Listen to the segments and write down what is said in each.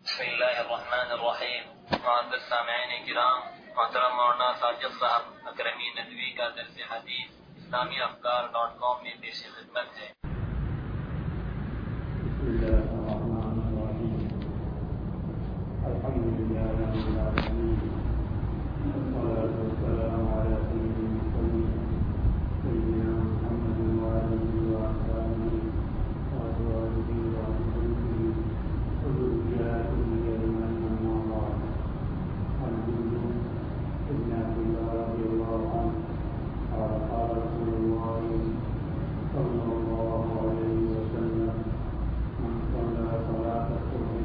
بسم اللہ الرحمن الرحیم. معزز سامعین کرام، محترم مولانا ساجد صاحب اکرمی ندوی کا درس حدیث اسلامیافکار.com میں پیش خدمت ہے. بسم اللہ الرحمن الرحیم. الحمد للہ رب العالمین، والصلاة والسلام علی سید المرسلین سیدنا محمد وآلہ وأصحابہ وأزواجہ وذريته وذرياته أجمعين، أما بعد. عن جندب بن عبد الله رضي الله عنه قال قال رسول الله صلى الله عليه وسلم: من صلى صلاة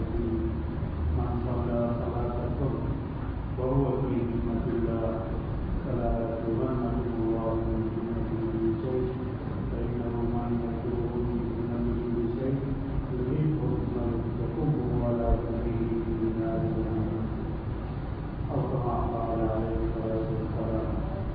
الصبح وهو في ذمة الله فلا يحرمنه الله من ذمته بشيء، فإنه من يتركه من ذمته بشيء يذهبه يكبه على وجهه في نار جهنم، أو كما قال عليه الصلاة والسلام.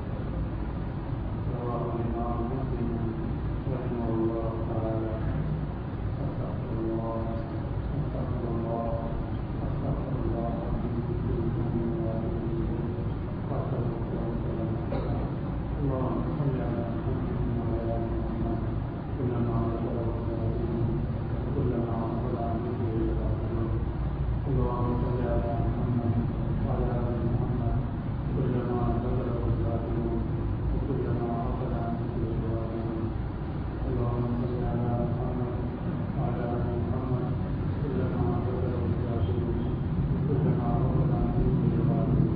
رواه الإمام مسلم رحمه الله تعالى. استغفر الله استغفر الله استغفر الله من كل ذنب وأتوب إليه. اللهم صل على محمد وعلى آل محمد كلما ذكره الذاكرون وكلما غفل عن ذكره الغافلون. اللهم صل على محمد وعلى آل محمد كلما ذكره الذاكرون وكلما غفل عن ذكره الغافلون. اللهم صل على محمد وعلى آل محمد كلما ذكره الذاكرون وكلما غفل عن ذكره الغافلون.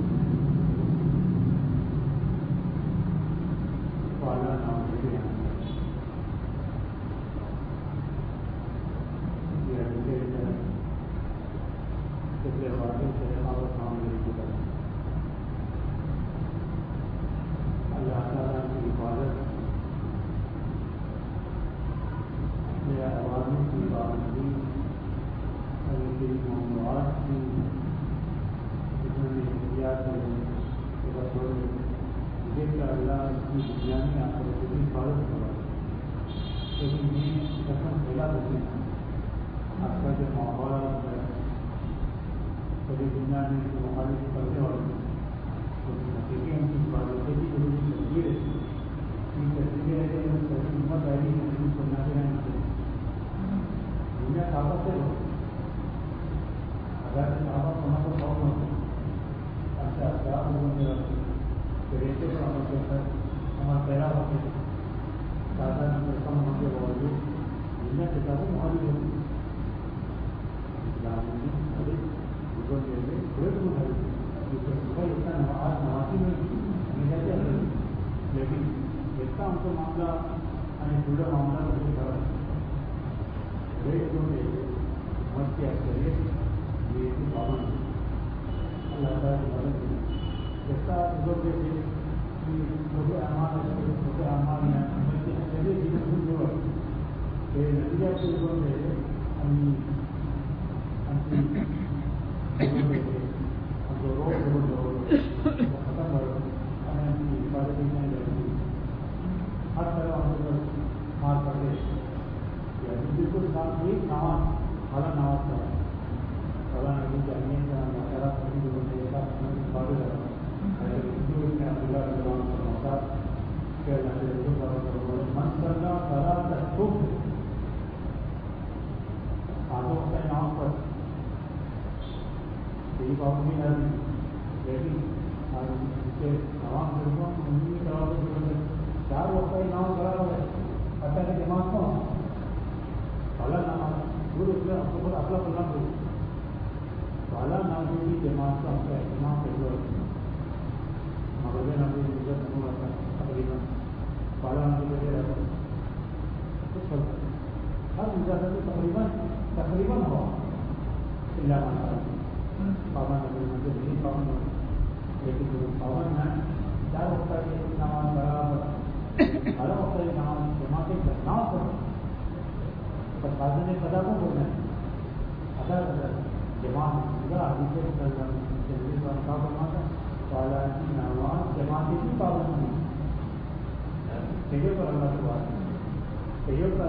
وعلى نعمته پچھلے واقعے سے اور سامنے کی طرف اللہ تعالیٰ کی حفاظت، اپنے عوامل کی پابندی اور ان کی ممنوعات کی جتنے بھی احتیاط ہے دیکھ کر اللہ اس کی بنیادی آخرت کی حفاظت کرا. لیکن یہ قسم پھیلا دیتے ہیں آج کا جو ماحول ہے پوری دنیا میں جو مخالف کرنے والے حقیقی ان کی حفاظت کی ضروری تصویر ہے. ان تصویریں ہے کہ حکومت آئی ہے کرنا چاہیں دنیا طاقت سے ہو اگر طاقت ہونا تو بہت ہوتی اچھا کیا لوگوں کے ریشے پر عمل کرتا ہے ہمارا پہلا ہوتے زیادہ نمبر کم ہونے کے باوجود دنیا سے زیادہ مخالف ہوتی اسلام میں تھوڑے دور ہے اتنا نواسی میں جاتے ہیں لیکن اتنا ان کو معاملہ پورا معاملہ نہیں کرا بڑے دور میں حکومت کی اکثریت یہ پابند اللہ تعالیٰ کی مدد کی جیسا لوگ جیسے چھوٹے اعمال یا چلیے جیسے جو ہے نتیجہ کے لوگ ہے جو روڈ ختم ہو حفاظت نہیں رہتی ہر طرح ہم لوگ مار کرتے بالکل ساتھ ہی نماز حالت نماز کا سالہ نبی کی اہمیت کا مشورہ کرنے کے لیے حفاظت من کرنا سارا خوب آگے اپنے نام پر یہی پابندی نہ دی لیکن اس کے تمام لڑکوں کی چار وقت کا نام کرا ہوا ہے پتہ نہیں دماغ کو بالا نام دور اس میں اپنا بولنا دور بالا نام کی جماعت کا ہم کا اہتمام پہلو مغربی نام کی عزت نہیں ہوتا تقریباً بالا نام کی وجہ رہتا کچھ فرق ہر اجازت تقریباً ہوا اللہ مانا پابند منظر نہیں پابند ہو لیکن جو پابند ہیں چار وقت کے نماز برابر ہر وقت کے نماز جماعت کے نام پر بازو نے پتا کو بولنا ہے ادا کرتا جماعت پورا حدیث کا بناتا والا کی نماز جماعت کی پابند نہیں چہرے پر اللہ کی بات چہرے پر اللہ تعالیٰ کی حفاظت سب سے آسان چیز. لیکن اگر ہم لوگ اس کو اپنے آپ میں ڈھالیں گے تو ہمارے لیے بہت مشکل ہے. اس لیے اللہ تعالیٰ کی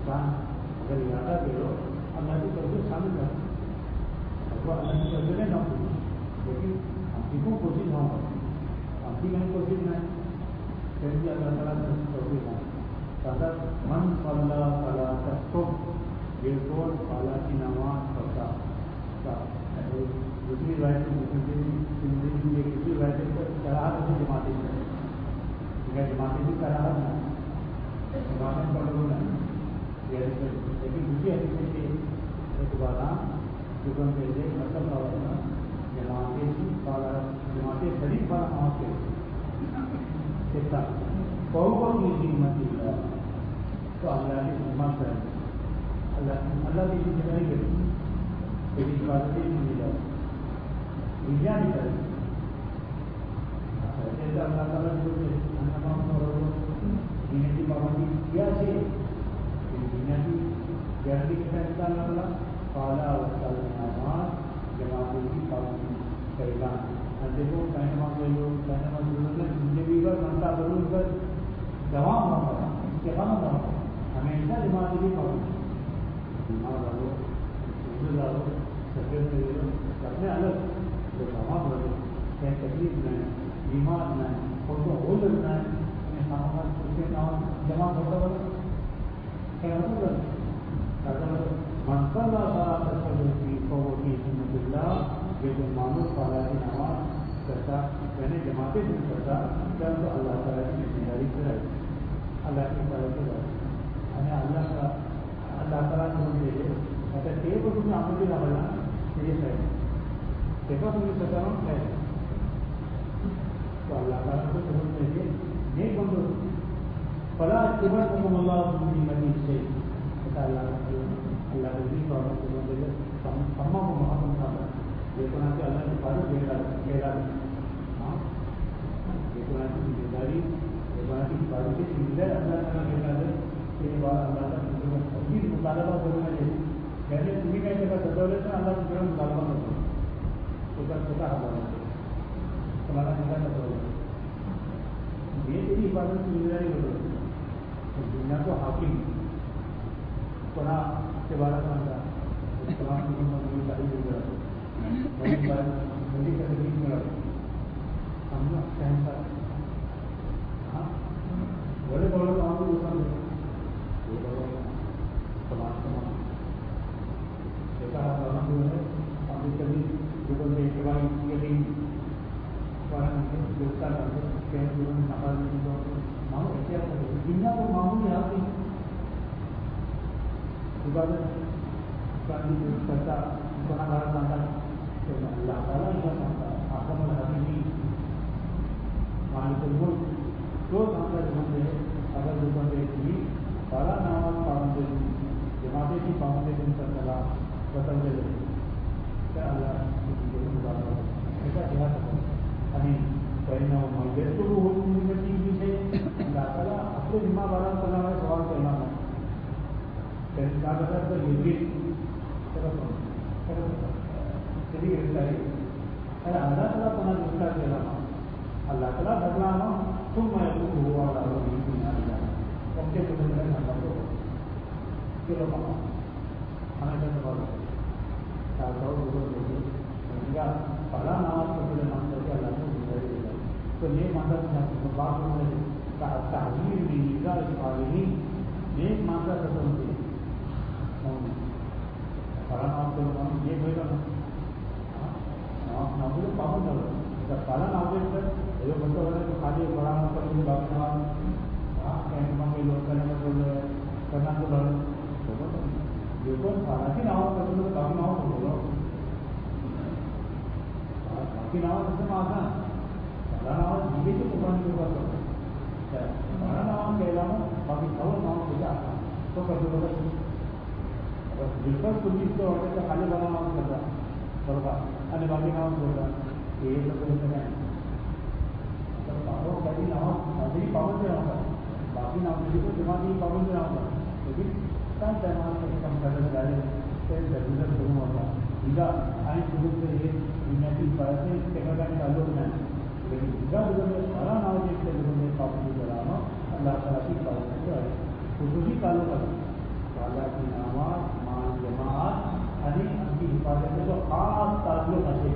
انسان اگر ارادہ کرو اللہ کی طرف شامل کر وہ اللہ کی طرف سے نہ ہو لیکن ہم کی کو کوشش نہ ہو ہم کی کہیں کوشش نہیں پھر بھی اللہ تعالیٰ کی توفیق ہے اگر من صلی فلا تکتب بالکل فلا کی نماز پڑھتا دوسری روایت زندگی میں کسی روایت کراہت سے جماعتیں کریں جماعتیں بھی کراہت نہیں جماعتیں پڑھو نہیں لیکن دوسری حدیث کے ایک بادام جو کہتے ہیں مطلب ہونا جماعتیں شریف والا وہاں پہ بہت کی قیمت تو اللہ کی خدمت کریں اللہ کی ذمہ کریں لیکن عبادتیں نہیں مل جائے دنیا نہیں کریں جیسے اللہ تعالیٰ جو دنیا کی پابندی کیا ہے دنیا کی گیارہویں کے فیصلہ اللہ پالا اور نماز جماعتوں کی پابندی کرنا دیکھو کہنا لوگ کہنا زندگی پر منتا ضرور کر دوام ہوتا ہے استقامت نہ ہو ہمیشہ جماعت کی پابندی بیمار ڈالو ڈالو سفید اپنے الگ جو دوام رہے کہیں تکلیف نہیں بیمار نہیں اور تو ہو لگنا ہے اس کے نام جمع ہوتا ہے کیا ہوتا ہے منصل کی سنت اللہ یہ جو معمول پالا کی نماز کرتا یعنی جماعتیں نہیں کرتا کیا تو اللہ تعالیٰ کی ذمہ داری سے رہے اللہ کی طرف سے رہے یعنی اللہ تعالیٰ نے دے دے اچھا ٹیپ کو تمہیں آمد بھی نہ بنا یہ ہے ٹیپا تمہیں سکتا ہوں ہے تو اللہ تعالیٰ کو سمجھ دیجیے نیک بندو فلا اتبعتكم الله من مدين شيء کہتا اللہ کو بھی پاور کو دے دے سما کو محمد صاحب لیکن کہ اللہ نے فارغ کہہ رہا ہاں لیکن کی ذمہ داری لیکن کی فارغ کی ذمہ داری اللہ تعالیٰ کہتا ہے کہ یہ بات اللہ تعالیٰ کی مطالبہ کرنا چاہیے پہلے تمہیں کہتے ہیں دولت سے اللہ کی مطالبہ کرو تو کر چھوٹا حوالہ تمہارا جگہ کا یہ تیری حفاظت کی ذمہ داری ہو دنیا کو حاکم قرآن کے بارے میں قرآن کی مندی تعریف ہو جاتی مندی کا تکلیف ملا ہم نے شہنشاہ ہاں بڑے بڑے کام کو دوسرا سماج سماج دیکھا قرآن جو ہے ہم نے کبھی گوگل میں اتباع کی قرآن گرفتار کرتے ہیں نفاذ دنیا کو معمولی حاصل عبادت کرتا گناہ گار بنتا اللہ تعالیٰ آسم الحبیبی مالک الملک جو بنتا بندے اگر جو بندے کی بڑا نماز پابندی جماعتیں کی پابندی دن کا چلا بتل دے کیا اللہ ایسا کیا ابھی کہنا مجھے تو وہ چیز ہے اللہ تعالیٰ اپنے ذمہ داروں کو سوال کرنا ہے کیا کہتا ہے یہ بھی چلیے ارے اللہ تعالیٰ کو نہ دوسرا کہنا اللہ تعالیٰ بدلانا تم میں ہوا ان کے گزرنے ہمیں چاہتا ہوں پہلا نماز کو پورے مان کر کے اللہ کو گزاری دے گا تو یہ مطلب بات تعبیر نیزا صالحین نیک مانگا ختم ہوتی ہے پہلا نماز کو یہ ہوئے گا نماز پابند کرو جب پہلا نماز پر جو بندہ ہو رہا ہے تو خالی بڑا نماز پڑھ کے باقی نماز میں لوگ کرنے میں بول رہے کرنا تو بڑھ جو تو پہلا کی نماز پڑھ تو باقی نماز کو بولو باقی نماز اس میں آسان پہلا نماز جیوے سے قربان کے اوپر کرو پہلا نماز کے علاوہ باقی سب نماز کو آسان تو کر دو اگر جس پر کچھ چیز کو ہوتے تو خالی بڑا نماز کرتا کرتا اور باقی نماز ہوتا یہ سب نہیں باقی نماز نظری پابند سے رہا باقی نماز کو دماغ کی پابند سے رہا لیکن کم پیمانے سے کم کرنے جائے ضرورت شروع ہوتا دیگر آئیں شروع سے یہ دنیا کی باتیں جگہ کا تعلق نہیں لیکن دیگر میں سارا نماز ایک سے پابندی چلانا اللہ تعالیٰ کی پابندی ہے خصوصی تعلق ہے اللہ کی نماز مان جماعت یعنی ان کی حفاظت سے تو خاص تعلق ہے.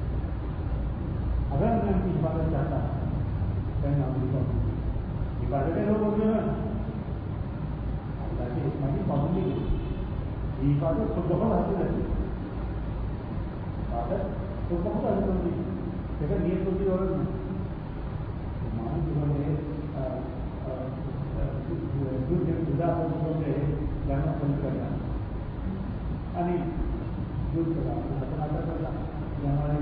اگر میں ان کی حفاظت چاہتا ہوں کہیں حفاظتیں لوگ ہوتے ہیں اللہ کی حکمت کی پابندی کی حفاظت خود بخود حاصل رہتی ہے. حفاظت خود بخود حاصل ہوتی ہے لیکن نیت ہوتی ہے عورت میں مان جیون ہے جانا پسند کرنا یعنی دودھ کرنا ختم کرنا یہ ہمارے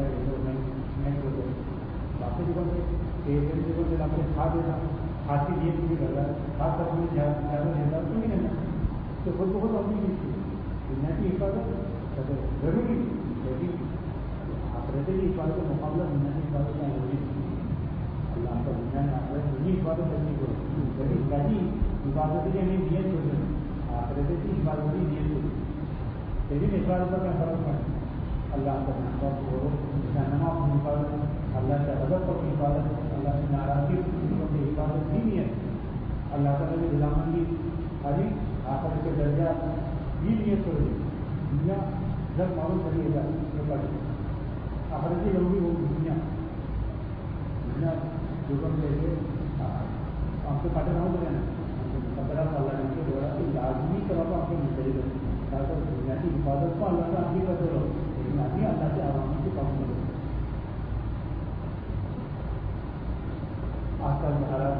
باقی جیون سے جیون سے آپ نے کھا دینا کھاتی نیت بھی کر رہا ہے خاص طور میں زیادہ لیتا تو نہیں لینا تو خود بہت اپنی چیز تھی دنیا کی حفاظت ضروری لیکن آخرت کی حفاظت کا مقابلہ دنیا کی حفاظت کا ضروری اللہ کا دنیا میں آخرت دنیا حفاظت کرنی کو لیکن کہیں حفاظت کے لیے نیت ہو جائے آخرت کی حفاظت کی نیت ہو لیکن حفاظت کا فرق ہے اللہ کا نماز کی حفاظت اللہ کے ادب پر کی حفاظت اللہ کی ناراضگی کی حفاظت بھی نہیں ہے اللہ تعالیٰ کی غلامندی ابھی آخرت کے درجہ بھی نیت ہو رہی دنیا جب معلوم کریے گا آخرت کی ضروری ہو دنیا جو کم جیسے آپ کو کاٹے نہ ہو گیا نا اللہ کے دوارا لازمی طور پر آپ کو مل گا تاکہ دنیا کی حفاظت کو اللہ کا آگے کرتے رہو لیکن آدمی اللہ کے عوامی کے کام کرو. آج کل حالات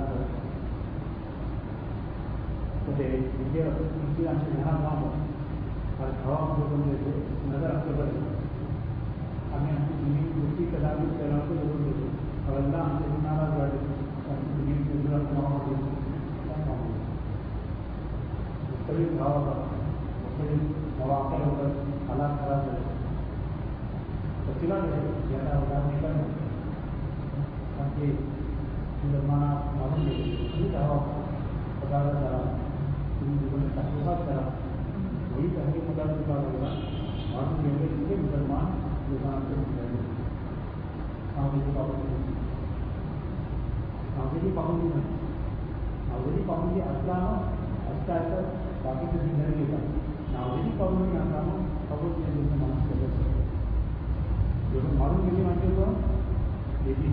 یہاں کام ہو اور ہوا جو کم جیسے نظر آپ کے بڑے ہمیں کی تدابیر کرنا کو ضرور دیتے اور اللہ ہم سے ناراض بڑھے مختلف بھاؤ کا مختلف مواقع ہو کر حالات خراب رہے تو چلا رہے زیادہ ہوگا نہیں کرنا تاکہ مسلمانہ معلوم لے نہیں کہا وزارت کرا جیون میں تحقیقات کرا وہی تحقیق مدارس کا ہوگا معلوم لے کے مسلمان زبان سے ملے آگے کی پابندی نہیں آگے پابندی اسلام اچھا ہے باقی کسی گھر لے گا ناوری پابندی اسلام قبول کے لیے مانس کر سکتے جو معلوم کے لیے مانتے تو لیکن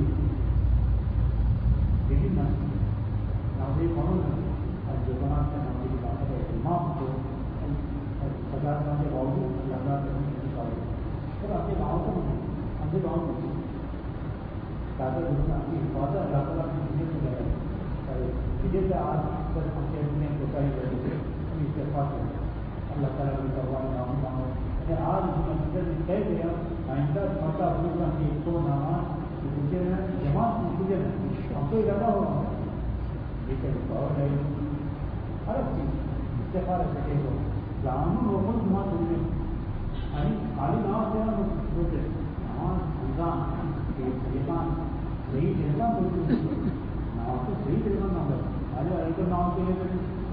ناوری قانون ہے اور جو بنا کے ناوری کی بات ہے اہتمام کو پچاس سال کے باوجود لگا کرنے کی بات اور آپ کے گاؤں کو نہیں ہم سے گاؤں میں تاکہ آپ کی حفاظت اللہ تعالیٰ کی نیت میں لگائے وجہ سے آج تک ہم سے اپنے کوشائی کرتے تھے ہم اتفاق کریں اللہ تعالیٰ کی کروانے نام مانگو آج طے کیا آئندہ مرتا حضور کی ایک تو نامات پوچھے ہیں جماعت پوچھے ہیں ہم تو ارادہ ہوگا لیکن اور ہے ہر چیز اتفاق رکھے ہو قانون روکن جماعت ہوئے یعنی خالی نام سے ہم سوچے نماز نظام جہان صحیح جہاں بولتے نام تو صحیح طریقہ نام ہے آج ایک نام کے لیے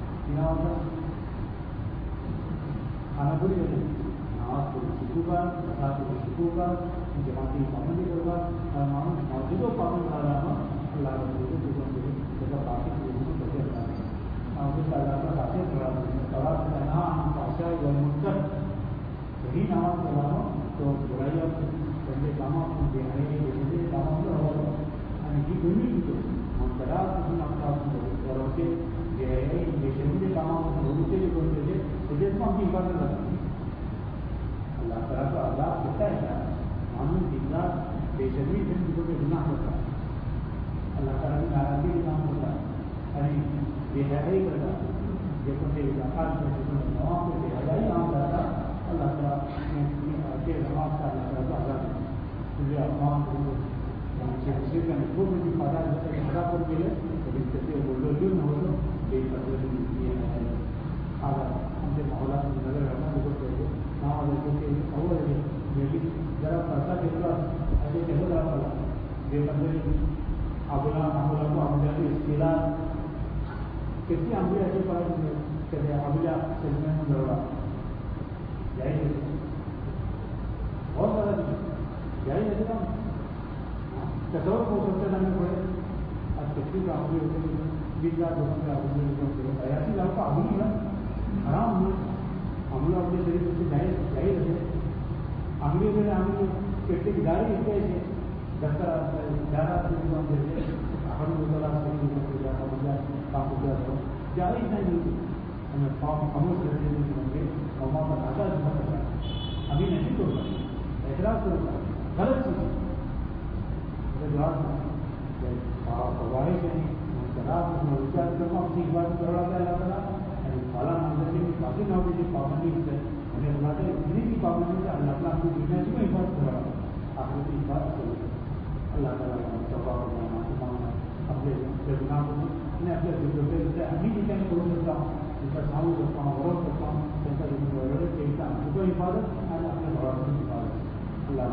کھانا پوری کرے نماز کو سکھو کا مساج کو سکھو کا جماعت کی پابندی کروا اور مسجد و پابند کر رہا ہوں اللہ کا جیسا باقی لوگوں کو کیسے بتا دیں اللہ کا خاصیت کر رہا ہوں صحیح نماز پڑھا ہوں تو برائی پہلے کاموں کو دیکھنے کے لیے کاموں میں ہوگا کی دنیا کی تو منترا اور کے شہری کاموں کو سے بھی کرتے تھے تو جیسے ہم کی حفاظت کرتے ہیں اللہ تعالیٰ کا عذاب کہتا ہے قانون جتنا بے شرمی سے ان کو گناہ ہوتا ہے اللہ تعالیٰ کی ناراضگی کا کام ہوتا ہے یعنی بے حیائی کرتا جیسے سے علاقات میں نواز کو بے حیائی عام کرتا اللہ تعالیٰ کے نماز کا اللہ تعالیٰ کا عذاب ہے مجھے اپمان کروں حصے کا نقصان میں بھی فائدہ خراب کر کے لیے کبھی کہتے بولو جو نہ ہو تو بے قدر یہ ہے آگا ہم سے ماحولات میں نظر رکھنا ضرورت ہے نہ لوگوں کے اور لیکن ذرا پیسہ کتنا ایسے کہہ رہا پڑا بے قدر آبلا ناولا کو آمدہ کی اصطلاح کتنی آمدی ایسے پڑا کہتے آبلا سلمے میں لڑا جائے بہت زیادہ جائے ایسے کام تصور کو سب سے لانے پڑے اور کتنی کا آمدی ہوتے ہیں 20,000 کا آمدنی ایسی لاکھ کا آمدنی ہے حرام ہوئی ہم لوگ اپنے طریقے سے جائے رہے اگلی میرے ہم پیٹے کی داری اس سے زیادہ دیتے جائز نہیں ہمیں خاموش رہنے کی اور وہاں پر آزاد نہ کرنا ابھی نہیں توڑنا اعتراض کرنا غلط چیز فوائد نہیں شراب میں وچار کرنا اپنی بات کر رہا تھا اللہ تعالیٰ بالا نام کی کافی نام کی پابندی سے ہمیں بلاتے اتنی کی پابندی سے اللہ تعالیٰ کی دنیا کی میں حفاظت کر رہا تھا آپ کی بات کرو اللہ تعالیٰ اپنے میں اپنے سے ابھی بھی کہیں چھوڑ سکتا ہوں ان کا سامنے کرتا ہوں غور کرتا ہوں کہتا ہوں کو حفاظت اور اپنے بڑا کی حفاظت اللہ